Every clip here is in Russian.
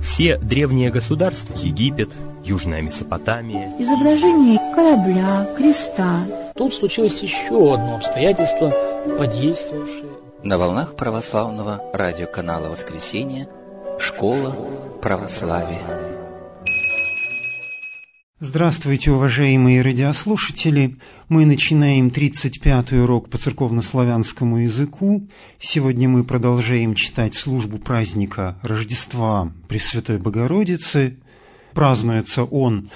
Все древние государства – Египет, Южная Месопотамия. Изображение корабля, креста. Тут случилось еще одно обстоятельство, подействовавшее. На волнах православного радиоканала «Воскресенье» «Школа православия». Здравствуйте, уважаемые радиослушатели! Мы начинаем 35-й урок по церковнославянскому языку. Сегодня мы продолжаем читать службу праздника Рождества Пресвятой Богородицы. Празднуется он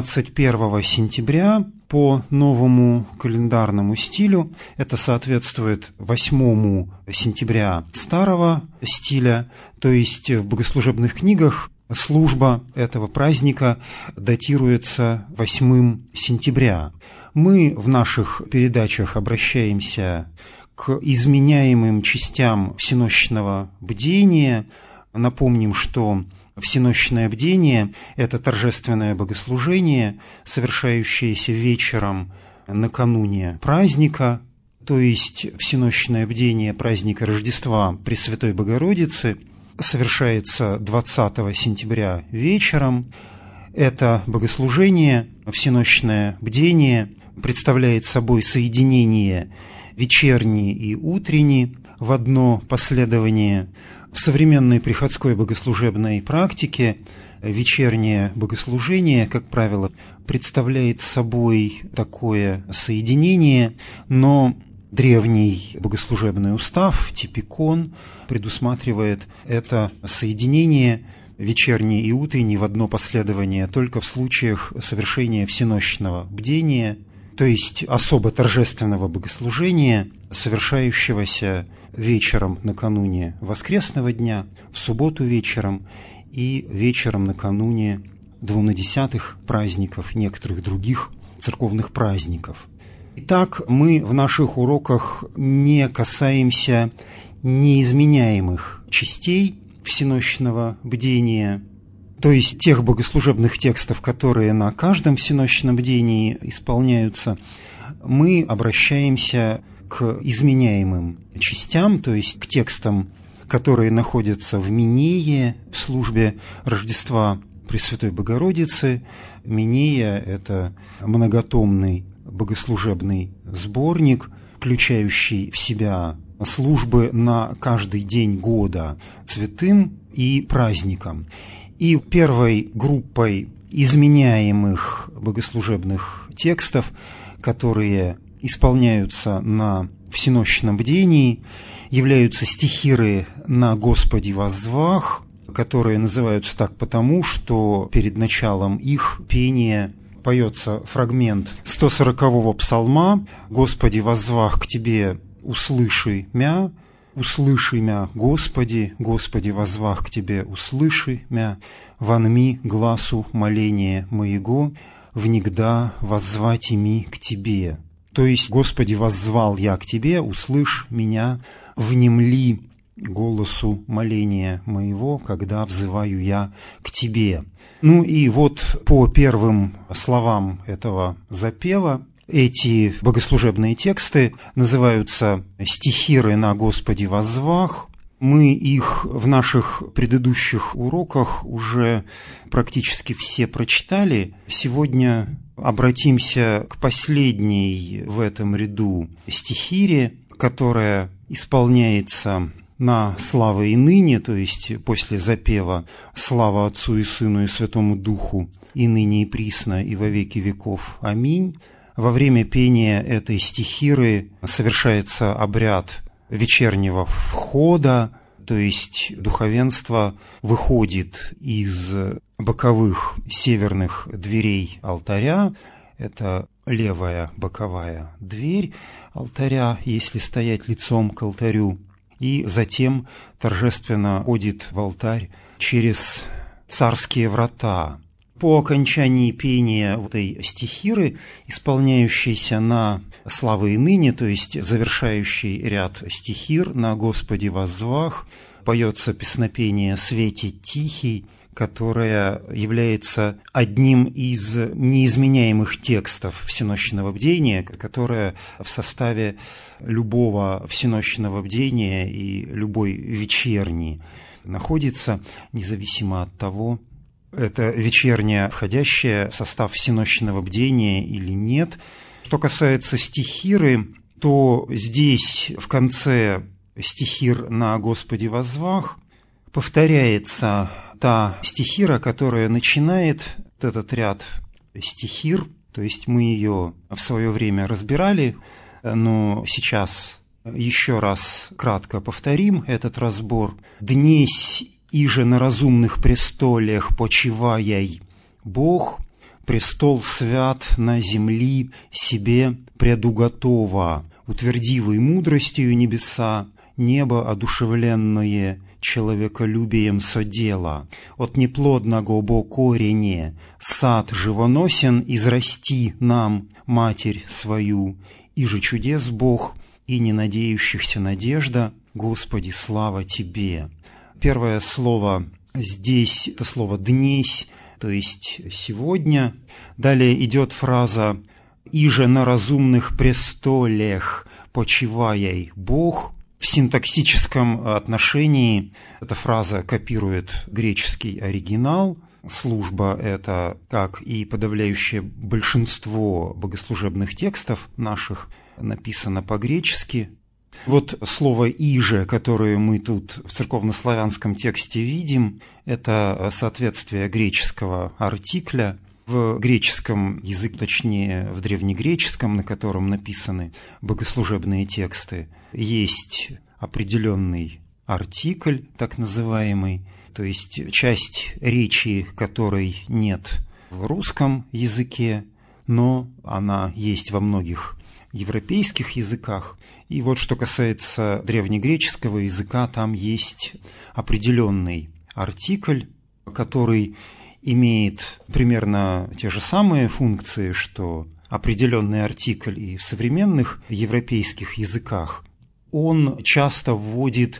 21 сентября по новому календарному стилю. Это соответствует 8 сентября старого стиля, то есть в богослужебных книгах служба этого праздника датируется 8 сентября. Мы в наших передачах обращаемся к изменяемым частям всенощного бдения. Напомним, что всенощное бдение – это торжественное богослужение, совершающееся вечером накануне праздника, то есть всенощное бдение праздника Рождества Пресвятой Богородицы совершается 20 сентября вечером. Это богослужение, всенощное бдение, представляет собой соединение вечерний и утренний в одно последование. В современной приходской богослужебной практике вечернее богослужение, как правило, представляет собой такое соединение, но древний богослужебный устав, типикон, предусматривает это соединение вечерний и утренний в одно последование только в случаях совершения всенощного бдения, то есть особо торжественного богослужения, совершающегося вечером накануне воскресного дня, в субботу вечером и вечером накануне двунадесятых праздников, некоторых других церковных праздников. Итак, мы в наших уроках не касаемся неизменяемых частей всенощного бдения, то есть тех богослужебных текстов, которые на каждом всенощном бдении исполняются. Мы обращаемся к изменяемым частям, то есть к текстам, которые находятся в Минее, в службе Рождества Пресвятой Богородицы. Минея – это многотомный богослужебный сборник, включающий в себя службы на каждый день года святым и праздникам. И первой группой изменяемых богослужебных текстов, которые исполняются на всенощном бдении, являются стихиры «На Господе воззвах», которые называются так потому, что перед началом их пения поется фрагмент 140-го псалма «Господи, воззвах к Тебе, услыши мя, Господи, Господи, воззвах к Тебе, услыши мя, вонми гласу моления моего, внегда воззвать ими к Тебе». То есть «Господи, воззвал я к Тебе, услышь меня, внемли голосу моления моего, когда взываю я к Тебе». Ну и вот по первым словам этого запева эти богослужебные тексты называются «Стихиры на Господе воззвах». Мы их в наших предыдущих уроках уже практически все прочитали. Сегодня обратимся к последней в этом ряду стихире, которая исполняется на «Слава и ныне», то есть после запева «Слава Отцу и Сыну и Святому Духу, и ныне и присно, и во веки веков. Аминь». Во время пения этой стихиры совершается обряд вечернего входа, то есть духовенство выходит из боковых северных дверей алтаря, это левая боковая дверь алтаря, если стоять лицом к алтарю, и затем торжественно входит в алтарь через царские врата. По окончании пения этой стихиры, исполняющейся на «Слава и ныне», то есть завершающий ряд стихир «На Господе воззвах», поется песнопение «Свете тихий», которое является одним из неизменяемых текстов всенощного бдения, которое в составе любого всенощного бдения и любой вечерни находится, независимо от того, это вечернее входящее в состав всенощного бдения или нет. Что касается стихиры, то здесь в конце стихир на Господи воззвах повторяется та стихира, которая начинает этот ряд стихир, то есть мы ее в свое время разбирали, но сейчас еще раз кратко повторим этот разбор. «Днесь иже на разумных престолях почиваяй Бог, престол свят на земли себе предуготова, утвердивый мудростью небеса, небо одушевленное человеколюбием содела. От неплодного бо корене сад живоносен израсти нам, Матерь свою, и же чудес Бог, и не надеющихся надежда, Господи, слава Тебе». Первое слово здесь – это слово «днесь», то есть «сегодня». Далее идет фраза «иже на разумных престолях почиваяй Бог». В синтаксическом отношении эта фраза копирует греческий оригинал. Служба эта, как и подавляющее большинство богослужебных текстов наших, написана по-гречески. Вот слово «иже», которое мы тут в церковнославянском тексте видим, это соответствие греческого артикля. В греческом языке, точнее в древнегреческом, на котором написаны богослужебные тексты, есть определенный артикль, так называемый, то есть часть речи, которой нет в русском языке, но она есть во многих европейских языках. И вот что касается древнегреческого языка, там есть определенный артикль, который имеет примерно те же самые функции, что определенный артикль и в современных европейских языках. Он часто вводит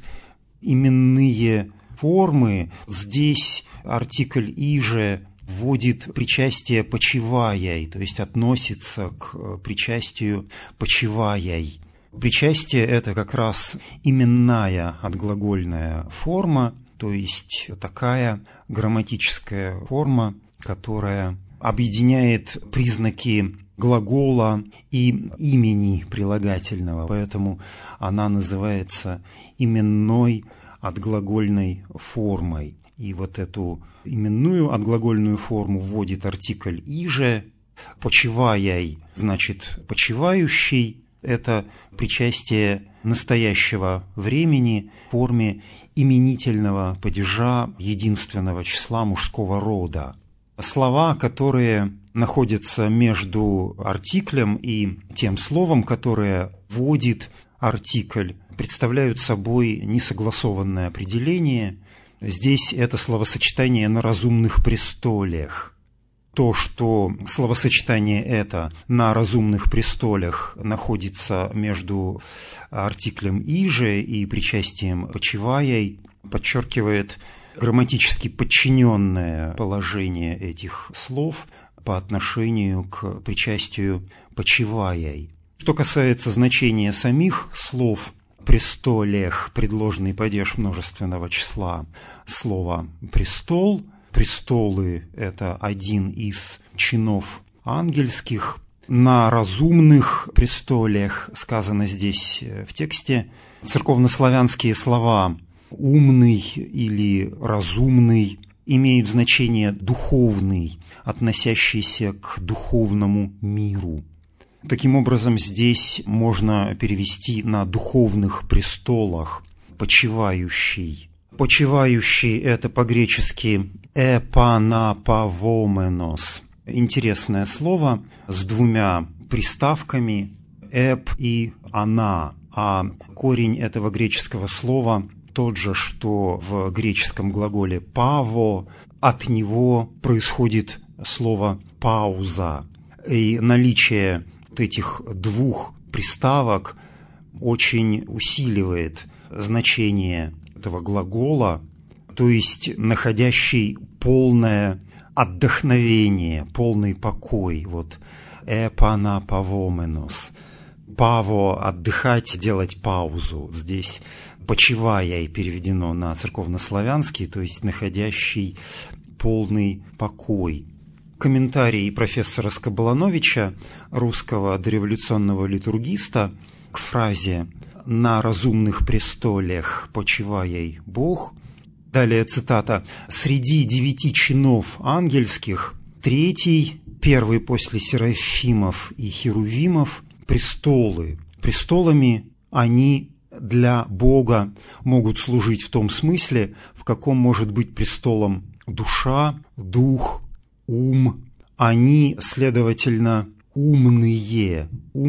именные формы. Здесь артикль «иже» вводит причастие «почиваяй», то есть относится к причастию «почиваяй». Причастие – это как раз именная отглагольная форма, то есть такая грамматическая форма, которая объединяет признаки глагола и имени прилагательного, поэтому она называется именной отглагольной формой. И вот эту именную отглагольную форму вводит артикль «иже». «Почиваяй» значит «почивающий». Это причастие настоящего времени в форме именительного падежа единственного числа мужского рода. Слова, которые находятся между артиклем и тем словом, которое вводит артикль, представляют собой несогласованное определение. Здесь это словосочетание «на разумных престолях». То, что словосочетание это «на разумных престолях» находится между артиклем «иже» и причастием «почиваяй», подчеркивает грамматически подчиненное положение этих слов по отношению к причастию «почиваяй». Что касается значения самих слов «престолех», предложенный падеж множественного числа, слово «престол», престолы – это один из чинов ангельских. На разумных престолях сказано здесь в тексте церковнославянские слова «умный» или «разумный» имеют значение «духовный», относящийся к духовному миру. Таким образом, здесь можно перевести на духовных престолах «почивающий». «Почивающий» – это по-гречески «эпанапавоменос». Интересное слово с двумя приставками «эп» и «ана». А корень этого греческого слова тот же, что в греческом глаголе «паво». От него происходит слово «пауза». И наличие вот этих двух приставок очень усиливает значение этого глагола, то есть находящий полное отдохновение, полный покой. Вот «эпанапавоменос». Паво – отдыхать, делать паузу. Здесь «почивая» и переведено на церковнославянский, то есть находящий полный покой. Комментарий профессора Скоболановича, русского дореволюционного литургиста, к фразе «на разумных престолях почивая Бог». Далее цитата: «Среди 9 чинов ангельских третий, первый после серафимов и херувимов, престолы. Престолами они для Бога могут служить в том смысле, в каком может быть престолом душа, дух, ум. Они, следовательно, умные,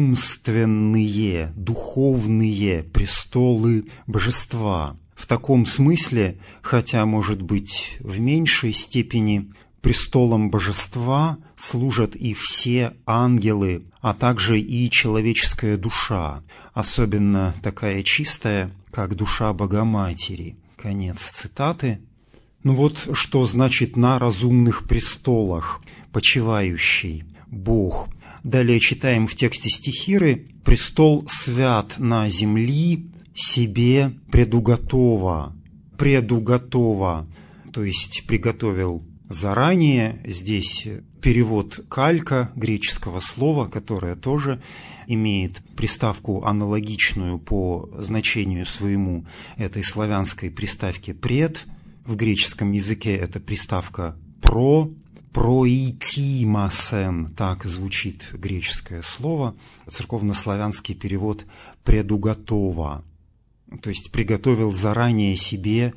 умственные, духовные престолы божества. В таком смысле, хотя, может быть, в меньшей степени, престолом божества служат и все ангелы, а также и человеческая душа, особенно такая чистая, как душа Богоматери». Конец цитаты. Ну вот что значит «на разумных престолах почивающий Бог». Далее читаем в тексте стихиры: «Престол свят на земли себе предуготова». Предуготова, то есть приготовил заранее. Здесь перевод калька греческого слова, которое тоже имеет приставку аналогичную по значению своему этой славянской приставке «пред». В греческом языке это приставка «про», «проитимасен», так звучит греческое слово. Церковнославянский перевод «предуготова», то есть приготовил заранее себе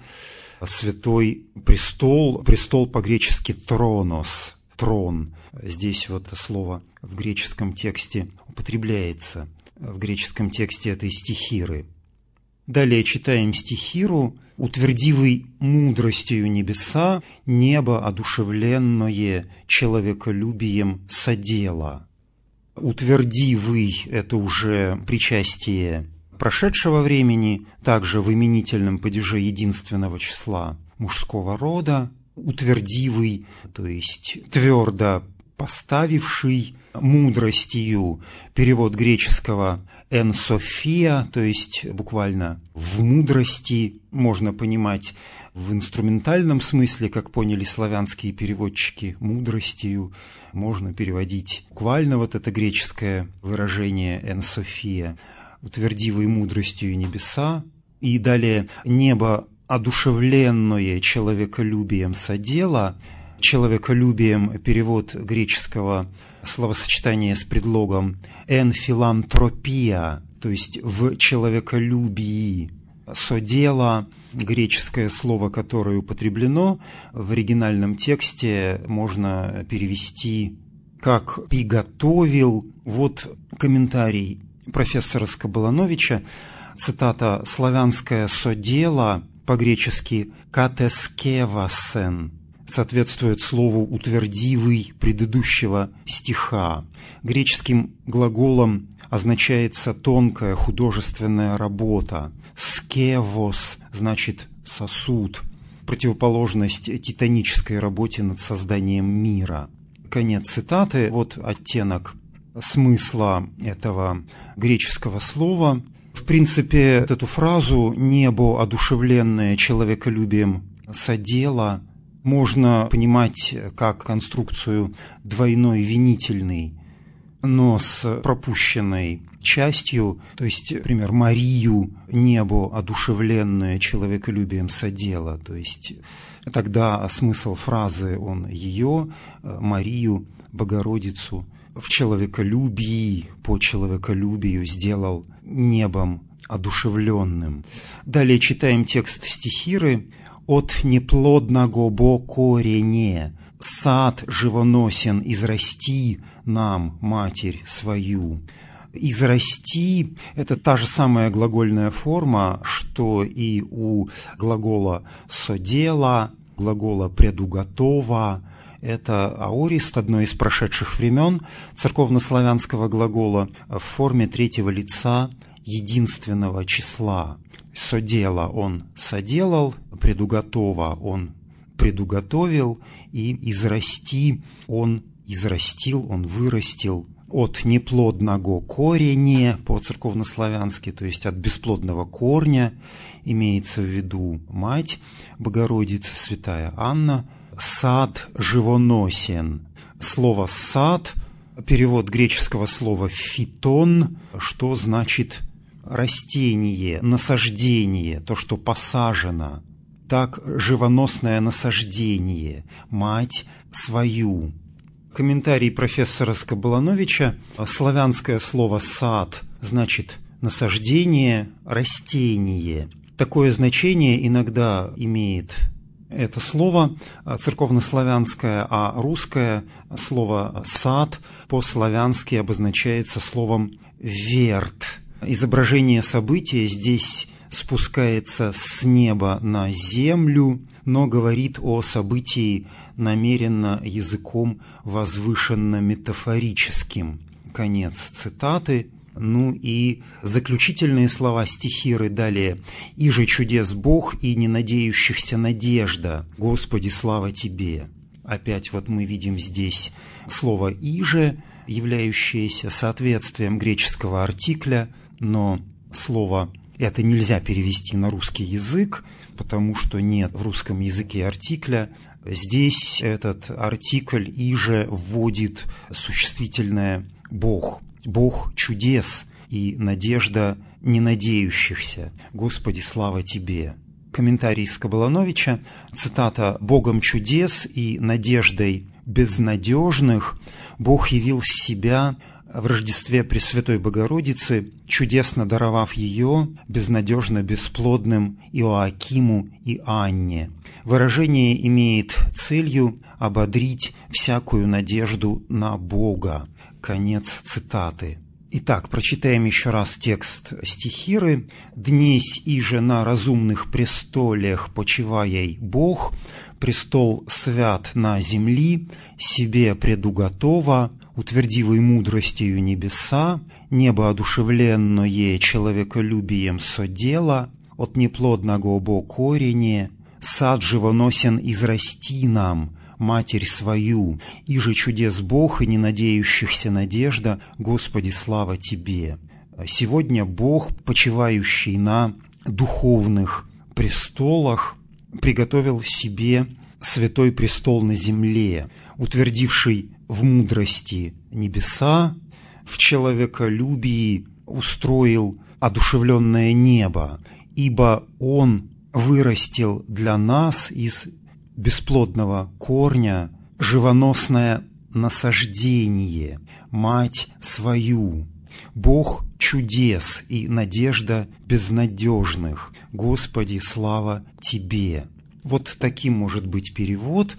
святой престол, престол по-гречески «тронос», трон. Здесь вот слово в греческом тексте употребляется, в греческом тексте этой стихиры. Далее читаем стихиру: «Утвердивый мудростью небеса, небо одушевленное человеколюбием содело». Утвердивый – это уже причастие прошедшего времени, также в именительном падеже единственного числа мужского рода. Утвердивый, то есть твердо поставивший, мудростью, перевод греческого «эн софия», то есть буквально «в мудрости», можно понимать в инструментальном смысле, как поняли славянские переводчики, «мудростью», можно переводить буквально вот это греческое выражение «эн софия», «утвердивый мудростью небеса». И далее «небо одушевленное человеколюбием содело». Человеколюбием – перевод греческого словосочетания с предлогом «эн филантропия», то есть в человеколюбии. «Содело» – греческое слово, которое употреблено в оригинальном тексте, можно перевести как «приготовил». Вот комментарий профессора Скоболановича, цитата: «Славянское «содело» по-гречески «катескевасен» соответствует слову «утвердивый» предыдущего стиха. Греческим глаголом означается тонкая художественная работа. «Скевос» значит «сосуд», противоположность титанической работе над созданием мира. Конец цитаты. Вот оттенок смысла этого греческого слова. В принципе, эту фразу «небо, одушевленное человеколюбием содело» можно понимать как конструкцию двойной винительной, но с пропущенной частью, то есть, например, Марию «небо, одушевленное человеколюбием содело», то есть тогда смысл фразы он ее, Марию, Богородицу, в человеколюбии, по человеколюбию сделал небом одушевленным. Далее читаем текст стихиры: «От неплодного бо корене сад живоносен израсти нам, Матерь свою». «Израсти» – это та же самая глагольная форма, что и у глагола «содело», глагола «предуготова». Это аорист, одно из прошедших времен церковнославянского глагола, в форме третьего лица единственного числа. «Содело» он соделал, «предуготова» он предуготовил, и «израсти» он израстил, он вырастил, от неплодного корене по-церковнославянски, то есть от бесплодного корня, имеется в виду Мать Богородица, святая Анна. Сад живоносен. Слово «сад» – перевод греческого слова «фитон», что значит растение, насаждение, то, что посажено. Так, живоносное насаждение, мать свою. Комментарий профессора Скобылановича. Славянское слово «сад» значит насаждение, растение. Такое значение иногда имеет это слово церковнославянское, а русское слово «сад» по-славянски обозначается словом «верт». Изображение события здесь спускается с неба на землю, но говорит о событии намеренно языком возвышенно-метафорическим. Конец цитаты. Ну и заключительные слова стихиры далее. «Иже чудес Бог и не надеющихся надежда, Господи, слава Тебе». Опять вот мы видим здесь слово «иже», являющееся соответствием греческого артикля, но слово это нельзя перевести на русский язык, потому что нет в русском языке артикля. Здесь этот артикль «иже» вводит существительное «Бог». Бог чудес и надежда ненадеющихся. Господи, слава Тебе. Комментарий Скобылановича, цитата: «Богом чудес и надеждой безнадежных Бог явил себя в Рождестве Пресвятой Богородицы, чудесно даровав ее безнадежно бесплодным Иоакиму и Анне». Выражение имеет целью ободрить всякую надежду на Бога. Конец цитаты. Итак, прочитаем еще раз текст стихиры. «Днесь иже на разумных престолях почиваяй Бог, престол свят на земли, себе предуготова, утвердивой мудростью небеса, небо одушевленное человеколюбием содела, от неплодного бо корене, сад живоносен израсти нам, Матерь свою, иже чудес Бог и не надеющихся надежда, Господи, слава Тебе». Сегодня Бог, почивающий на духовных престолах, приготовил себе святой престол на земле, утвердивший в мудрости небеса, в человеколюбии устроил одушевленное небо, ибо Он вырастил для нас из бесплодного корня живоносное насаждение, мать свою. Бог чудес и надежда безнадежных. Господи, слава Тебе. Вот таким может быть перевод.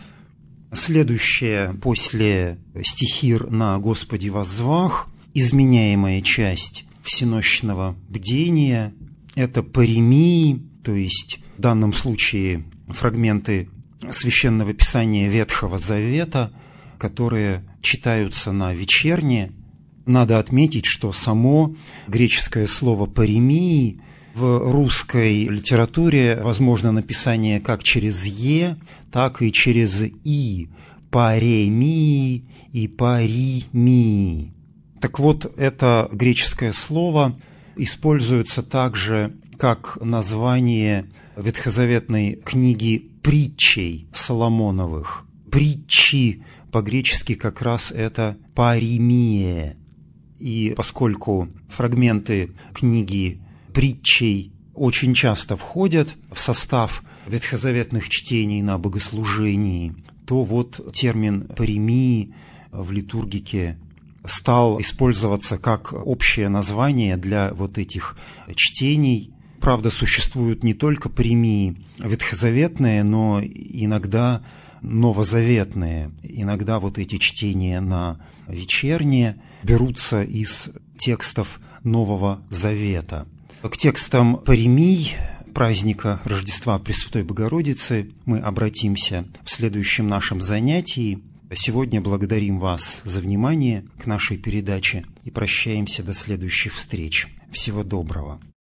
Следующая после стихир на Господи воззвах, изменяемая часть всенощного бдения, это паремии, то есть в данном случае фрагменты Священного Писания Ветхого Завета, которые читаются на вечерне. Надо отметить, что само греческое слово «паремии» в русской литературе возможно написание как через «е», так и через «и», «паремии» и «паримии». Так вот, это греческое слово используется также как название ветхозаветной книги притчей Соломоновых. Притчи по-гречески как раз это «паримия». И поскольку фрагменты книги притчей очень часто входят в состав ветхозаветных чтений на богослужении, то вот термин «паремии» в литургике стал использоваться как общее название для вот этих чтений. Правда, существуют не только паремии ветхозаветные, но иногда новозаветные. Иногда вот эти чтения на вечерние берутся из текстов Нового Завета. К текстам паремий праздника Рождества Пресвятой Богородицы мы обратимся в следующем нашем занятии. Сегодня благодарим вас за внимание к нашей передаче и прощаемся до следующих встреч. Всего доброго.